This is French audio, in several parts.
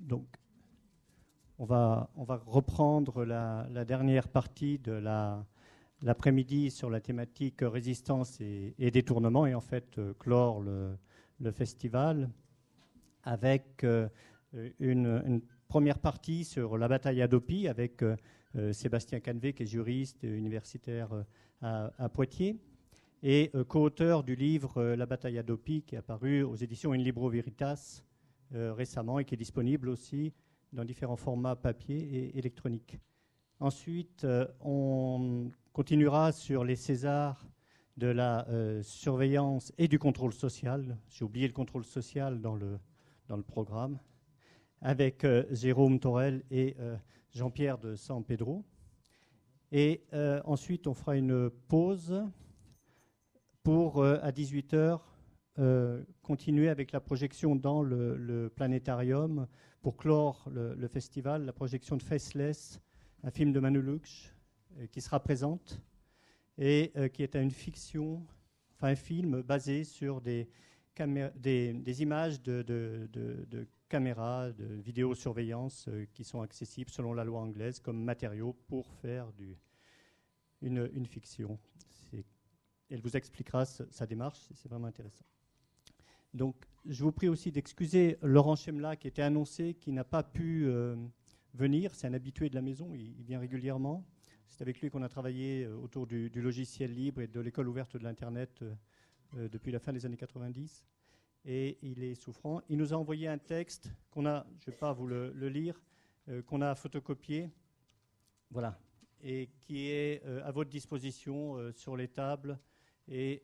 Donc, on va reprendre la dernière partie de l'après-midi sur la thématique résistance et détournement, et en fait clore le festival avec une première partie sur la bataille à Dopy avec Sébastien Canvet, qui est juriste et universitaire à Poitiers, et co-auteur du livre La bataille à Dopy, qui est apparu aux éditions In Libro Veritas récemment et qui est disponible aussi dans différents formats papier et électronique. Ensuite, on continuera sur les Césars de la surveillance et du contrôle social. J'ai oublié le contrôle social dans le programme, avec Jérôme Torel et Jean-Pierre de San Pedro. Et ensuite, on fera une pause pour, à 18h, continuer avec la projection dans le planétarium pour clore le festival, la projection de Faceless, un film de Manu Luksch qui sera présente et qui est une fiction, enfin un film basé sur des images de caméras, de vidéosurveillance qui sont accessibles selon la loi anglaise comme matériaux pour faire une fiction. Elle vous expliquera sa démarche, c'est vraiment intéressant. Donc, je vous prie aussi d'excuser Laurent Chemla qui était annoncé, qui n'a pas pu venir. C'est un habitué de la maison, il vient régulièrement. C'est avec lui qu'on a travaillé autour du logiciel libre et de l'école ouverte de l'Internet depuis la fin des années 90. Et il est souffrant. Il nous a envoyé un texte qu'on a, je ne vais pas vous le lire, qu'on a photocopié, voilà, et qui est à votre disposition sur les tables et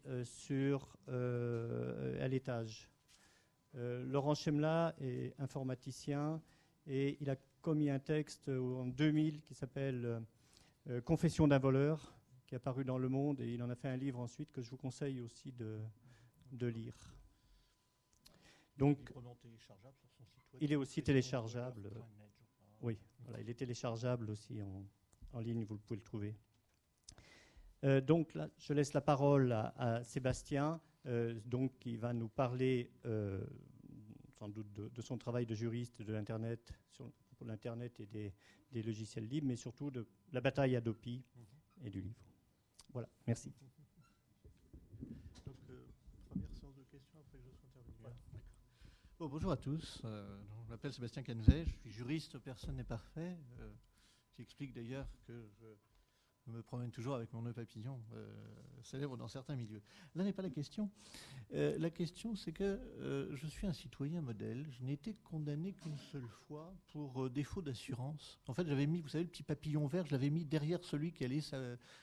à l'étage. Laurent Chemla est informaticien et il a commis un texte en 2000 qui s'appelle Confession d'un voleur, qui est apparu dans Le Monde, et il en a fait un livre ensuite que je vous conseille aussi de lire. Donc, il est aussi téléchargeable. Oui, voilà, il est téléchargeable aussi en ligne, vous pouvez le trouver. Donc là, je laisse la parole à Sébastien, donc, qui va nous parler sans doute de son travail de juriste de l'Internet, pour l'Internet et des logiciels libres, mais surtout de la bataille à Dopy et du livre. Voilà, merci. Donc, première séance de questions après que je sois intervenu. Voilà. Bon, bonjour à tous, je m'appelle Sébastien Canvet, je suis juriste, personne n'est parfait, qui explique d'ailleurs que je me promène toujours avec mon nœud papillon, célèbre dans certains milieux. Là n'est pas la question. La question, c'est que je suis un citoyen modèle. Je n'ai été condamné qu'une seule fois pour défaut d'assurance. En fait, j'avais mis, vous savez, le petit papillon vert, je l'avais mis derrière celui qui allait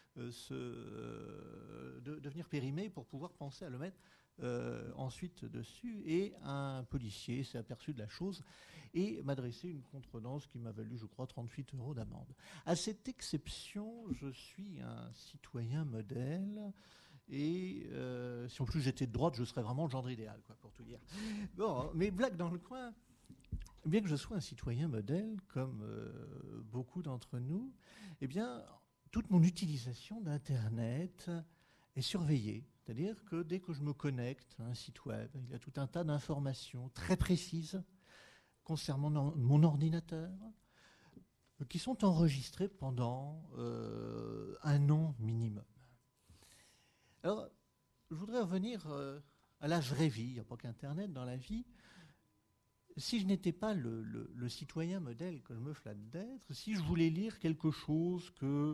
devenir périmé pour pouvoir penser à le mettre ensuite dessus. Et un policier s'est aperçu de la chose et m'a dressé une contredanse qui m'a valu, je crois, 38 € d'amende. À cette exception, je suis un citoyen modèle et si en plus j'étais de droite, je serais vraiment le genre idéal, quoi, pour tout dire. Bon, mais blague dans le coin, bien que je sois un citoyen modèle, comme beaucoup d'entre nous, eh bien, toute mon utilisation d'Internet est surveillée. C'est-à-dire que dès que je me connecte à un site web, il y a tout un tas d'informations très précises concernant mon ordinateur, qui sont enregistrés pendant 1 an minimum. Alors, je voudrais revenir à la vraie vie. Il n'y a pas qu'Internet dans la vie. Si je n'étais pas le citoyen modèle que je me flatte d'être, si je voulais lire quelque chose que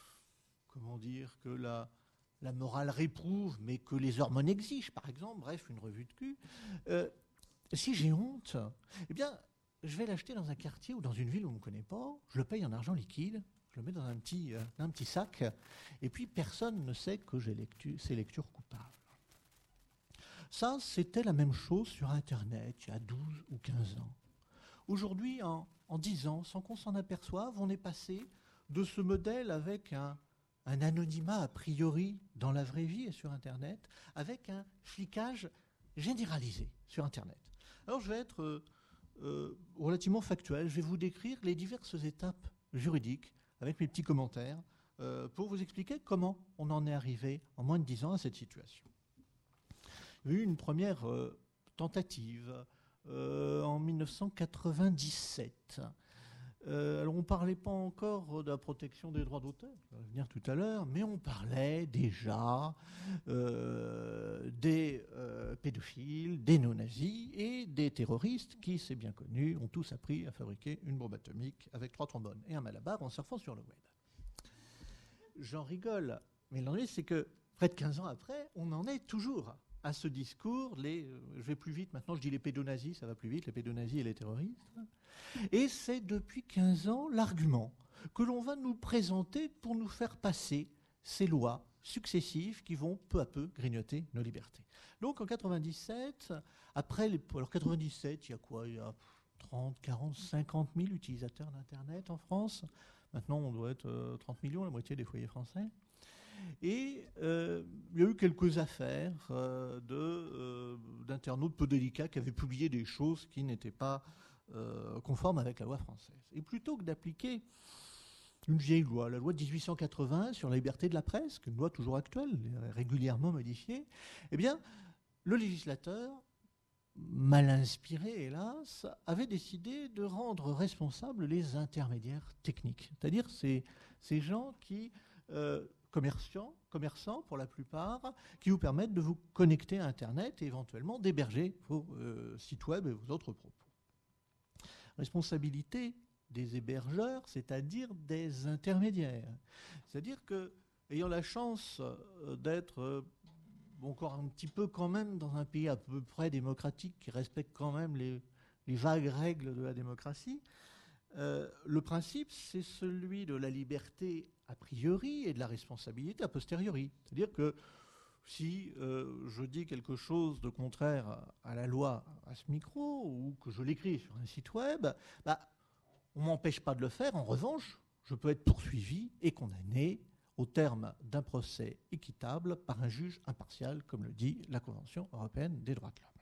la morale réprouve, mais que les hormones exigent, par exemple, bref, une revue de cul, si j'ai honte, eh bien, je vais l'acheter dans un quartier ou dans une ville où on ne me connaît pas, je le paye en argent liquide, je le mets dans un petit sac, et puis personne ne sait que j'ai ces lectures coupables. Ça, c'était la même chose sur Internet il y a 12 ou 15 ans. Aujourd'hui, en 10 ans, sans qu'on s'en aperçoive, on est passé de ce modèle avec un anonymat a priori dans la vraie vie et sur Internet, avec un flicage généralisé sur Internet. Alors je vais être relativement factuel, je vais vous décrire les diverses étapes juridiques avec mes petits commentaires pour vous expliquer comment on en est arrivé en moins de 10 ans à cette situation. Il y a eu une première tentative en 1997. Alors on ne parlait pas encore de la protection des droits d'auteur, on va venir tout à l'heure, mais on parlait déjà des pédophiles, des néo-nazis et des terroristes qui, c'est bien connu, ont tous appris à fabriquer une bombe atomique avec 3 trombones et un malabar en surfant sur le web. J'en rigole, mais l'ennui c'est que près de 15 ans après, on en est toujours à ce discours. Je vais plus vite maintenant, je dis les pédonazis, ça va plus vite, les pédonazis et les terroristes. Et c'est depuis 15 ans l'argument que l'on va nous présenter pour nous faire passer ces lois successives qui vont peu à peu grignoter nos libertés. Donc en 97, alors 97, il y a quoi? Il y a 30, 40, 50 000 utilisateurs d'Internet en France. Maintenant, on doit être 30 millions, la moitié des foyers français. Et il y a eu quelques affaires d'internautes peu délicats qui avaient publié des choses qui n'étaient pas conformes avec la loi française. Et plutôt que d'appliquer une vieille loi, la loi de 1880 sur la liberté de la presse, qui est une loi toujours actuelle, régulièrement modifiée, eh bien, le législateur, mal inspiré hélas, avait décidé de rendre responsables les intermédiaires techniques, c'est-à-dire ces gens qui... commerçants pour la plupart, qui vous permettent de vous connecter à Internet et éventuellement d'héberger vos sites web et vos autres propos. Responsabilité des hébergeurs, c'est-à-dire des intermédiaires. C'est-à-dire que, ayant la chance d'être encore un petit peu quand même dans un pays à peu près démocratique qui respecte quand même les vagues règles de la démocratie, le principe, c'est celui de la liberté a priori et de la responsabilité a posteriori. C'est-à-dire que si je dis quelque chose de contraire à la loi à ce micro ou que je l'écris sur un site web, on ne m'empêche pas de le faire. En revanche, je peux être poursuivi et condamné au terme d'un procès équitable par un juge impartial, comme le dit la Convention européenne des droits de l'homme.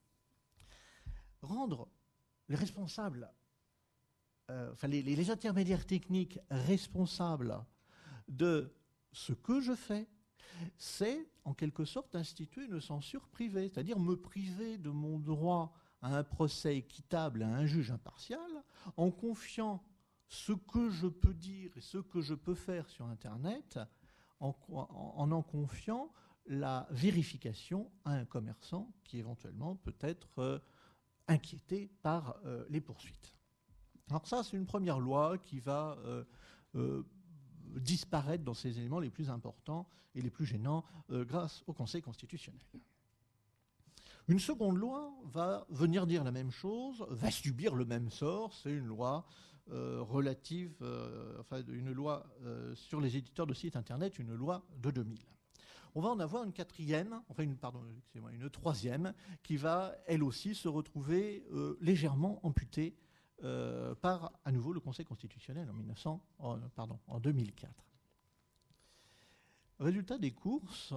Rendre les responsables, les intermédiaires techniques responsables de ce que je fais, c'est en quelque sorte instituer une censure privée, c'est-à-dire me priver de mon droit à un procès équitable à un juge impartial en confiant ce que je peux dire et ce que je peux faire sur Internet, en confiant la vérification à un commerçant qui éventuellement peut être inquiété par les poursuites. Alors ça, c'est une première loi qui va disparaître dans ses éléments les plus importants et les plus gênants grâce au Conseil constitutionnel. Une seconde loi va venir dire la même chose, va subir le même sort, c'est une loi une loi sur les éditeurs de sites internet, une loi de 2000. On va en avoir une troisième, qui va elle aussi se retrouver légèrement amputée par à nouveau le Conseil constitutionnel en 2004. Résultat des courses,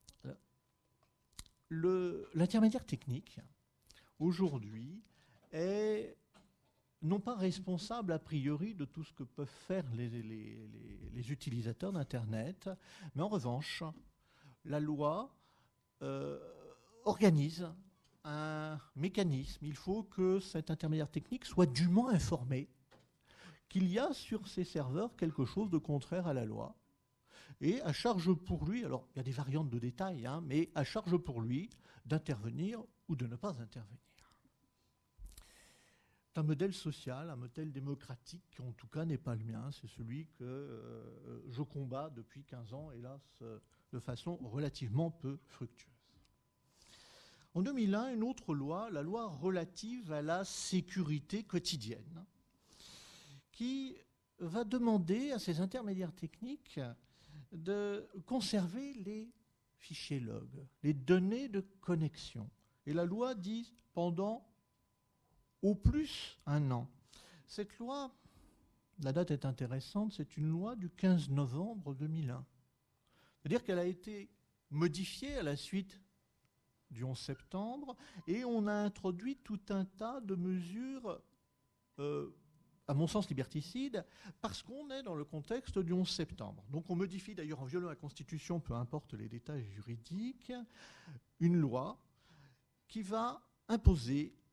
l'intermédiaire technique aujourd'hui est non pas responsable a priori de tout ce que peuvent faire les utilisateurs d'Internet, mais en revanche, la loi organise un mécanisme. Il faut que cet intermédiaire technique soit dûment informé qu'il y a sur ces serveurs quelque chose de contraire à la loi. Et à charge pour lui, alors il y a des variantes de détails, mais à charge pour lui d'intervenir ou de ne pas intervenir. C'est un modèle social, un modèle démocratique qui en tout cas n'est pas le mien, c'est celui que je combats depuis 15 ans, hélas, de façon relativement peu fructueuse. En 2001, une autre loi, la loi relative à la sécurité quotidienne, qui va demander à ces intermédiaires techniques de conserver les fichiers log, les données de connexion. Et la loi dit pendant au plus 1 an. Cette loi, la date est intéressante, c'est une loi du 15 novembre 2001. C'est-à-dire qu'elle a été modifiée à la suite du 11 septembre et on a introduit tout un tas de mesures, à mon sens liberticides, parce qu'on est dans le contexte du 11 septembre. Donc on modifie d'ailleurs en violant la Constitution, peu importe les détails juridiques, une loi qui va imposer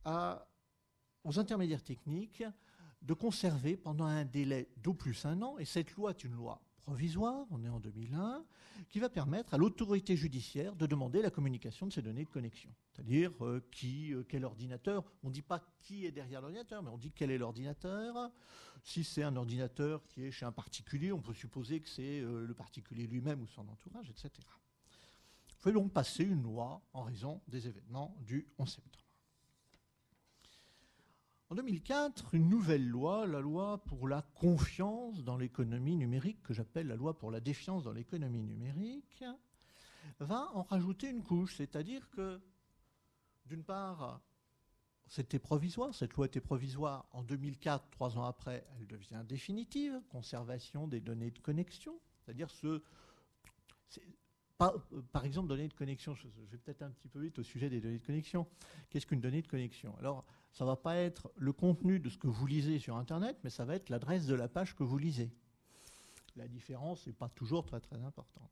aux intermédiaires techniques de conserver pendant un délai d'au plus 1 an, et cette loi est une loi provisoire, on est en 2001, qui va permettre à l'autorité judiciaire de demander la communication de ces données de connexion. C'est-à-dire quel ordinateur, on ne dit pas qui est derrière l'ordinateur, mais on dit quel est l'ordinateur. Si c'est un ordinateur qui est chez un particulier, on peut supposer que c'est le particulier lui-même ou son entourage, etc. Il faut donc passer une loi en raison des événements du 11 septembre. En 2004, une nouvelle loi, la loi pour la confiance dans l'économie numérique, que j'appelle la loi pour la défiance dans l'économie numérique, va en rajouter une couche. C'est-à-dire que, d'une part, c'était provisoire, cette loi était provisoire. En 2004, 3 ans après, elle devient définitive, conservation des données de connexion. C'est-à-dire par exemple, données de connexion, je vais peut-être un petit peu vite au sujet des données de connexion. Qu'est-ce qu'une donnée de connexion? Alors, ça ne va pas être le contenu de ce que vous lisez sur Internet, mais ça va être l'adresse de la page que vous lisez. La différence n'est pas toujours très très importante.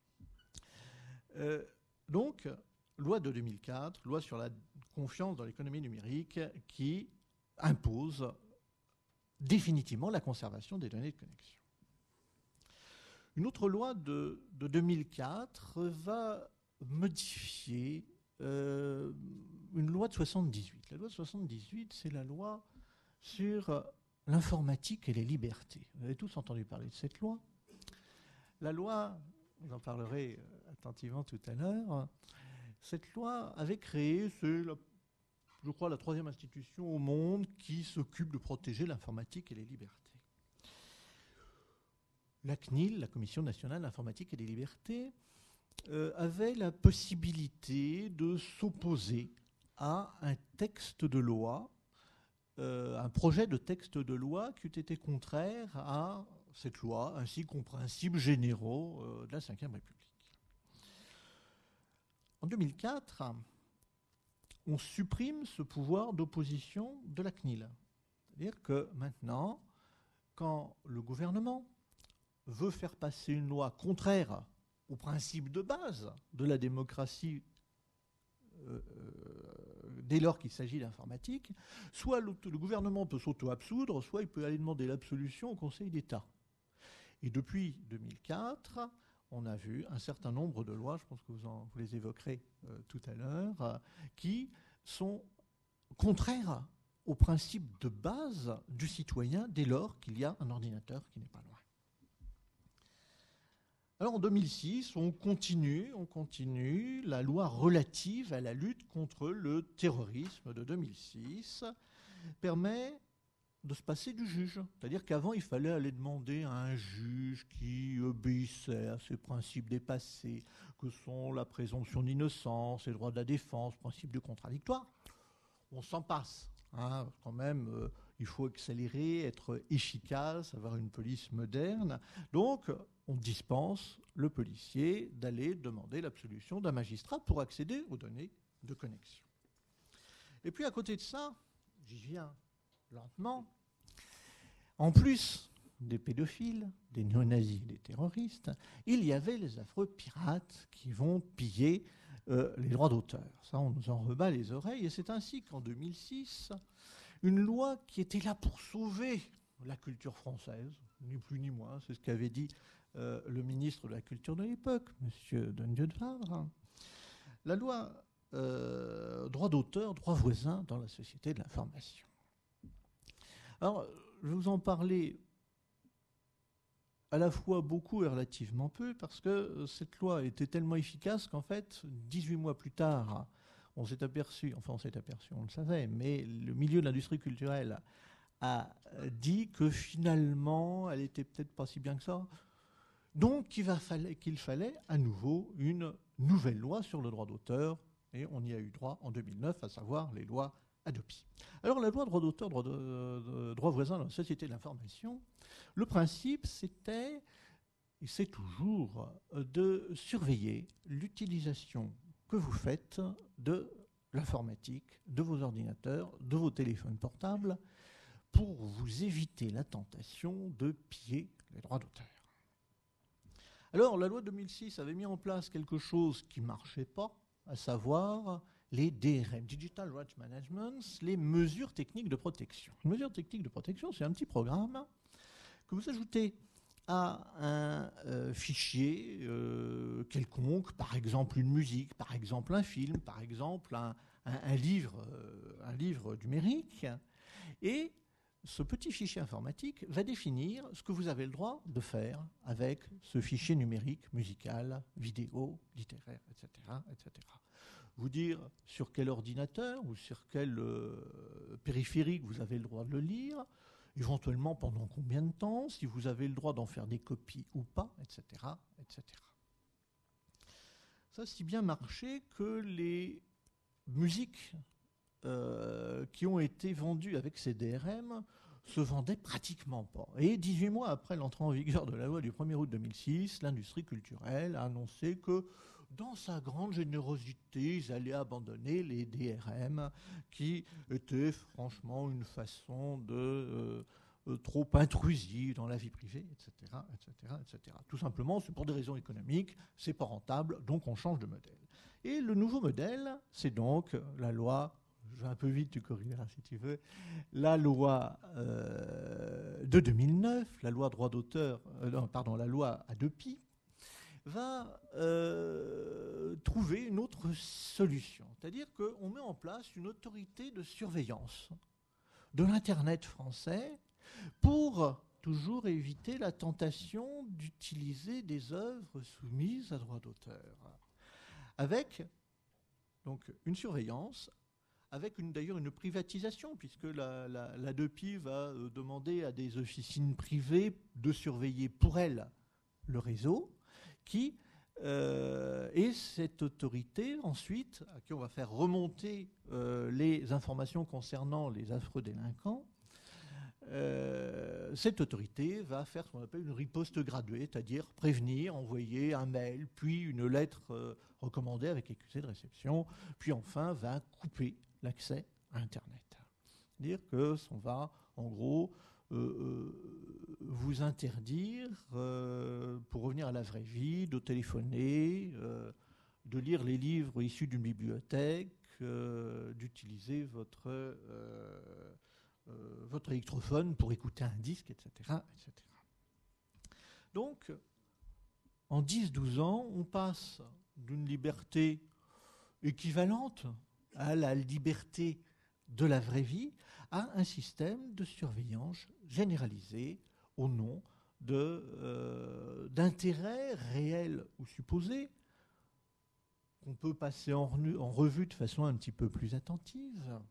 Donc, loi de 2004, loi sur la confiance dans l'économie numérique, qui impose définitivement la conservation des données de connexion. Une autre loi de 2004 va modifier une loi de 78. La loi de 78, c'est la loi sur l'informatique et les libertés. Vous avez tous entendu parler de cette loi. La loi, j'en parlerai attentivement tout à l'heure, cette loi avait créé, je crois, la 3e institution au monde qui s'occupe de protéger l'informatique et les libertés. La CNIL, la Commission nationale de l'informatique et des libertés, avait la possibilité de s'opposer à un texte de loi, un projet de texte de loi qui eût été contraire à cette loi, ainsi qu'aux principes généraux de la Ve République. En 2004, on supprime ce pouvoir d'opposition de la CNIL. C'est-à-dire que maintenant, quand le gouvernement veut faire passer une loi contraire aux principes de base de la démocratie dès lors qu'il s'agit d'informatique, soit le gouvernement peut s'auto-absoudre, soit il peut aller demander l'absolution au Conseil d'État. Et depuis 2004, on a vu un certain nombre de lois, je pense que vous les évoquerez tout à l'heure, qui sont contraires aux principes de base du citoyen dès lors qu'il y a un ordinateur qui n'est pas loin. Alors en 2006, on continue la loi relative à la lutte contre le terrorisme de 2006 permet de se passer du juge. C'est-à-dire qu'avant, il fallait aller demander à un juge qui obéissait à ces principes dépassés, que sont la présomption d'innocence, les droits de la défense, principe du contradictoire. On s'en passe. Quand même, il faut accélérer, être efficace, avoir une police moderne. Donc, on dispense le policier d'aller demander l'absolution d'un magistrat pour accéder aux données de connexion. Et puis, à côté de ça, j'y viens lentement, en plus des pédophiles, des néo-nazis, des terroristes, il y avait les affreux pirates qui vont piller les droits d'auteur. Ça, on nous en rebat les oreilles. Et c'est ainsi qu'en 2006, une loi qui était là pour sauver la culture française, ni plus ni moins, c'est ce qu'avait dit le ministre de la Culture de l'époque, M. Don Dieu-de-Favre, la loi droit d'auteur, droit voisin dans la société de l'information. Alors, je vais vous en parler à la fois beaucoup et relativement peu, parce que cette loi était tellement efficace qu'en fait, 18 mois plus tard, on s'est aperçu, on le savait, mais le milieu de l'industrie culturelle a dit que finalement, elle était peut-être pas si bien que ça. Donc, qu'il fallait à nouveau une nouvelle loi sur le droit d'auteur, et on y a eu droit en 2009, à savoir les lois Hadopi. Alors, la loi droit d'auteur, droit voisin dans la société de l'information, le principe, c'était, et c'est toujours, de surveiller l'utilisation que vous faites de l'informatique, de vos ordinateurs, de vos téléphones portables, pour vous éviter la tentation de piller les droits d'auteur. Alors, la loi 2006 avait mis en place quelque chose qui ne marchait pas, à savoir les DRM, Digital Rights Management, les mesures techniques de protection. Une mesure technique de protection, c'est un petit programme que vous ajoutez à un fichier quelconque, par exemple une musique, par exemple un film, par exemple un livre numérique. Et ce petit fichier informatique va définir ce que vous avez le droit de faire avec ce fichier numérique, musical, vidéo, littéraire, etc., etc. Vous dire sur quel ordinateur ou sur quel périphérique vous avez le droit de le lire, éventuellement pendant combien de temps, si vous avez le droit d'en faire des copies ou pas, etc., etc. Ça a si bien marché que les musiques qui ont été vendues avec ces DRM se vendaient pratiquement pas. Et 18 mois après l'entrée en vigueur de la loi du 1er août 2006, l'industrie culturelle a annoncé que dans sa grande générosité, ils allaient abandonner les DRM qui étaient franchement une façon de trop intrusive dans la vie privée, etc., etc., etc. Tout simplement, c'est pour des raisons économiques, c'est pas rentable, donc on change de modèle. Et le nouveau modèle, c'est donc la loi, je vais un peu vite, tu corrigeras si tu veux, la loi de 2009, la loi droit d'auteur, la loi Hadopi, va trouver une autre solution. C'est-à-dire qu'on met en place une autorité de surveillance de l'Internet français pour toujours éviter la tentation d'utiliser des œuvres soumises à droit d'auteur. Avec donc une surveillance, avec d'ailleurs une privatisation, puisque la DEPI va demander à des officines privées de surveiller pour elle le réseau, et cette autorité, ensuite, à qui on va faire remonter les informations concernant les affreux délinquants, cette autorité va faire ce qu'on appelle une riposte graduée, c'est-à-dire prévenir, envoyer un mail, puis une lettre recommandée avec accusé de réception, puis enfin va couper l'accès à Internet. C'est-à-dire qu'on va, en gros, vous interdire, pour revenir à la vraie vie, de téléphoner, de lire les livres issus d'une bibliothèque, d'utiliser votre électrophone pour écouter un disque, etc., etc. Donc, en 10-12 ans, on passe d'une liberté équivalente à la liberté de la vraie vie à un système de surveillance généralisé au nom d'intérêts réels ou supposés qu'on peut passer en revue de façon un petit peu plus attentive.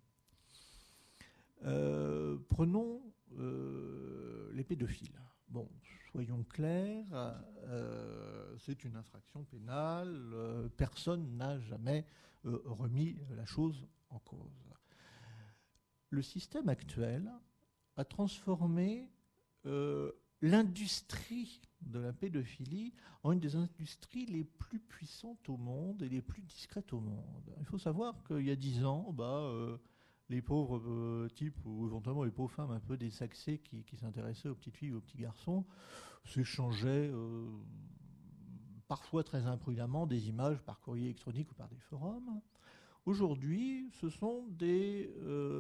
Prenons les pédophiles. Bon, soyons clairs, c'est une infraction pénale, personne n'a jamais remis la chose en cause. Le système actuel a transformé l'industrie de la pédophilie en une des industries les plus puissantes au monde et les plus discrètes au monde. Il faut savoir qu'il y a 10 ans, les pauvres types, ou éventuellement les pauvres femmes un peu désaxées qui s'intéressaient aux petites filles ou aux petits garçons, s'échangeaient parfois très imprudemment des images par courrier électronique ou par des forums. Aujourd'hui, ce sont des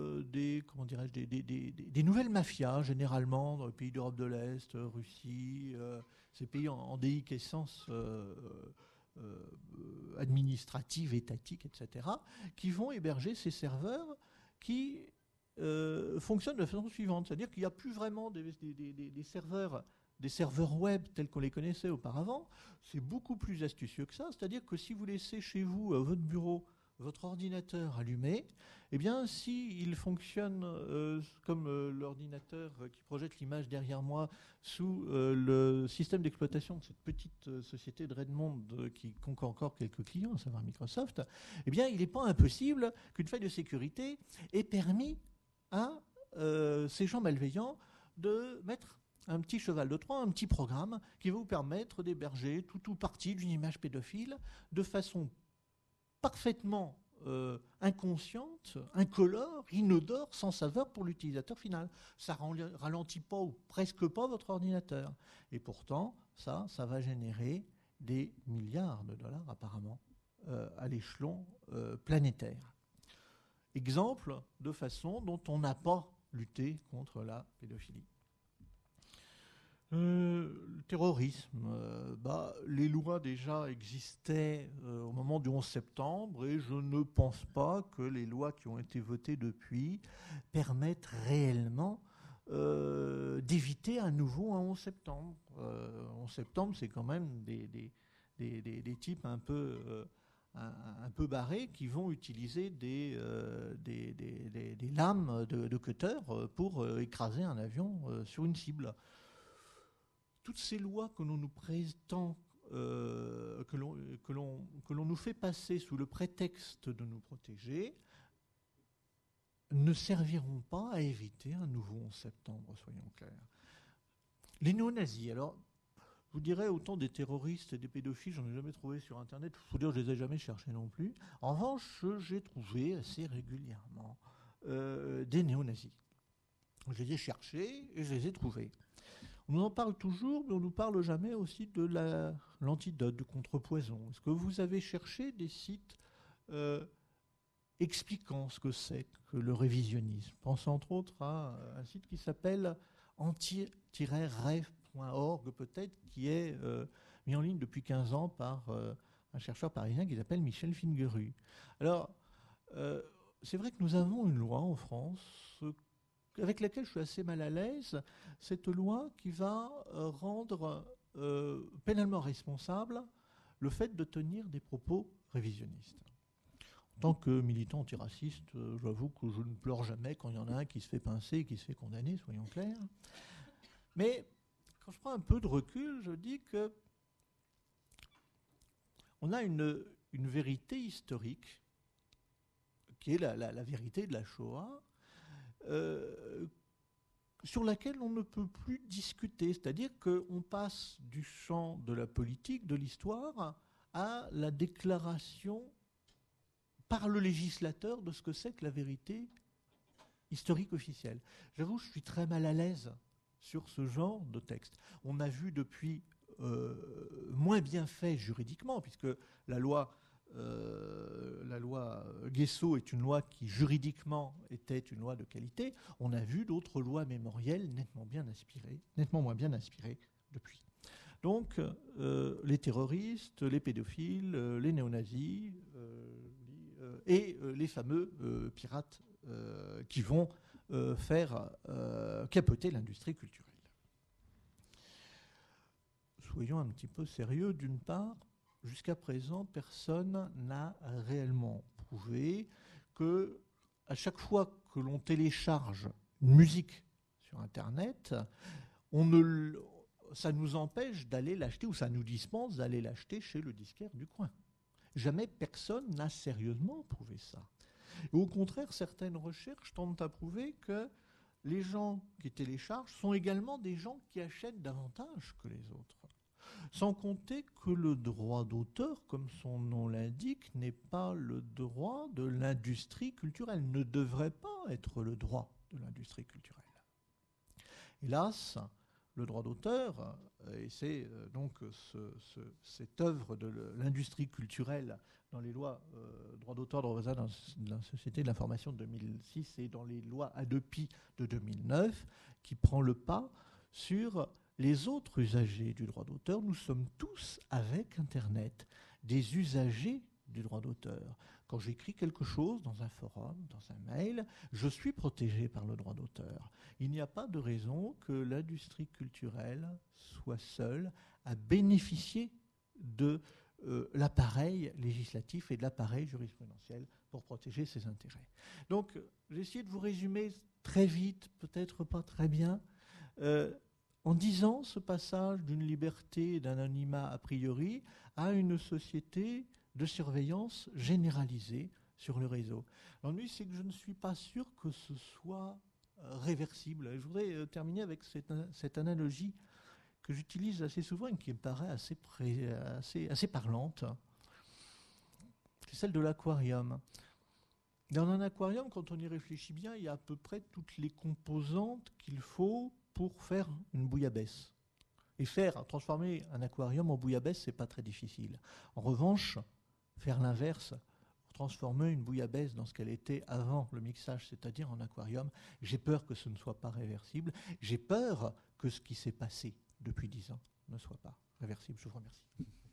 nouvelles mafias, généralement dans les pays d'Europe de l'Est, Russie, ces pays en déliquescence administrative, étatique, etc., qui vont héberger ces serveurs qui fonctionnent de la façon suivante. C'est-à-dire qu'il n'y a plus vraiment des serveurs web tels qu'on les connaissait auparavant. C'est beaucoup plus astucieux que ça. C'est-à-dire que si vous laissez chez vous, à votre bureau, votre ordinateur allumé, eh bien, s'il fonctionne comme l'ordinateur qui projette l'image derrière moi sous le système d'exploitation de cette petite société de Redmond qui compte encore quelques clients, à savoir Microsoft, eh bien, il n'est pas impossible qu'une faille de sécurité ait permis à ces gens malveillants de mettre un petit cheval de Troie, un petit programme qui va vous permettre d'héberger tout ou partie d'une image pédophile de façon parfaitement inconsciente, incolore, inodore, sans saveur pour l'utilisateur final. Ça ralentit pas ou presque pas votre ordinateur. Et pourtant, ça va générer des milliards de dollars apparemment à l'échelon planétaire. Exemple de façon dont on n'a pas lutté contre la pédophilie. Le terrorisme, les lois déjà existaient au moment du 11 septembre et je ne pense pas que les lois qui ont été votées depuis permettent réellement d'éviter à nouveau un 11 septembre. 11 septembre, c'est quand même des types un peu barrés qui vont utiliser des lames de cutter pour écraser un avion sur une cible. Toutes ces lois que l'on nous prétend, que l'on nous fait passer sous le prétexte de nous protéger, ne serviront pas à éviter un nouveau 11 septembre, soyons clairs. Les néo-nazis, alors, je vous dirais, autant des terroristes et des pédophiles, j'en ai jamais trouvé sur Internet, il faut dire que je les ai jamais cherchés non plus. En revanche, j'ai trouvé assez régulièrement des néo-nazis. Je les ai cherchés et je les ai trouvés. On nous en parle toujours, mais on ne nous parle jamais aussi de l'antidote, du contrepoison. Est-ce que vous avez cherché des sites expliquant ce que c'est que le révisionnisme? Pensez entre autres à un site qui s'appelle anti-rêve.org, peut-être, qui est mis en ligne depuis 15 ans par un chercheur parisien qui s'appelle Michel Fingeru. Alors, c'est vrai que nous avons une loi en France avec laquelle je suis assez mal à l'aise, cette loi qui va rendre pénalement responsable le fait de tenir des propos révisionnistes. En tant que militant antiraciste, j'avoue que je ne pleure jamais quand il y en a un qui se fait pincer et qui se fait condamner, soyons clairs. Mais quand je prends un peu de recul, je dis que on a une vérité historique qui est la vérité de la Shoah, sur laquelle on ne peut plus discuter. C'est-à-dire qu'on passe du champ de la politique, de l'histoire, à la déclaration par le législateur de ce que c'est que la vérité historique officielle. J'avoue, je suis très mal à l'aise sur ce genre de texte. On a vu depuis moins bien fait juridiquement, puisque la loi Guesso est une loi qui juridiquement était une loi de qualité. On a vu d'autres lois mémorielles nettement moins bien inspirées depuis. Donc, les terroristes, les pédophiles, les néo-nazis et les fameux pirates qui vont faire capoter l'industrie culturelle. Soyons un petit peu sérieux. D'une part, jusqu'à présent, personne n'a réellement prouvé que, à chaque fois que l'on télécharge une musique sur Internet, ça nous empêche d'aller l'acheter ou ça nous dispense d'aller l'acheter chez le disquaire du coin. Jamais personne n'a sérieusement prouvé ça. Et au contraire, certaines recherches tentent à prouver que les gens qui téléchargent sont également des gens qui achètent davantage que les autres. Sans compter que le droit d'auteur, comme son nom l'indique, n'est pas le droit de l'industrie culturelle, ne devrait pas être le droit de l'industrie culturelle. Hélas, le droit d'auteur, et c'est donc cette œuvre de l'industrie culturelle dans les lois droit d'auteur de la Société de l'information de 2006 et dans les lois Hadopi de 2009, qui prend le pas sur les autres usagers du droit d'auteur. Nous sommes tous, avec Internet, des usagers du droit d'auteur. Quand j'écris quelque chose dans un forum, dans un mail, je suis protégé par le droit d'auteur. Il n'y a pas de raison que l'industrie culturelle soit seule à bénéficier de l'appareil législatif et de l'appareil jurisprudentiel pour protéger ses intérêts. Donc, j'ai essayé de vous résumer très vite, peut-être pas très bien, en disant ce passage d'une liberté et d'un anonymat a priori à une société de surveillance généralisée sur le réseau. L'ennui, c'est que je ne suis pas sûr que ce soit réversible. Je voudrais terminer avec cette analogie que j'utilise assez souvent et qui me paraît assez parlante. C'est celle de l'aquarium. Dans un aquarium, quand on y réfléchit bien, il y a à peu près toutes les composantes qu'il faut pour faire une bouillabaisse. Et transformer un aquarium en bouillabaisse, c'est pas très difficile. En revanche, faire l'inverse, transformer une bouillabaisse dans ce qu'elle était avant le mixage, c'est-à-dire en aquarium. J'ai peur que ce ne soit pas réversible. J'ai peur que ce qui s'est passé depuis 10 ans ne soit pas réversible. Je vous remercie.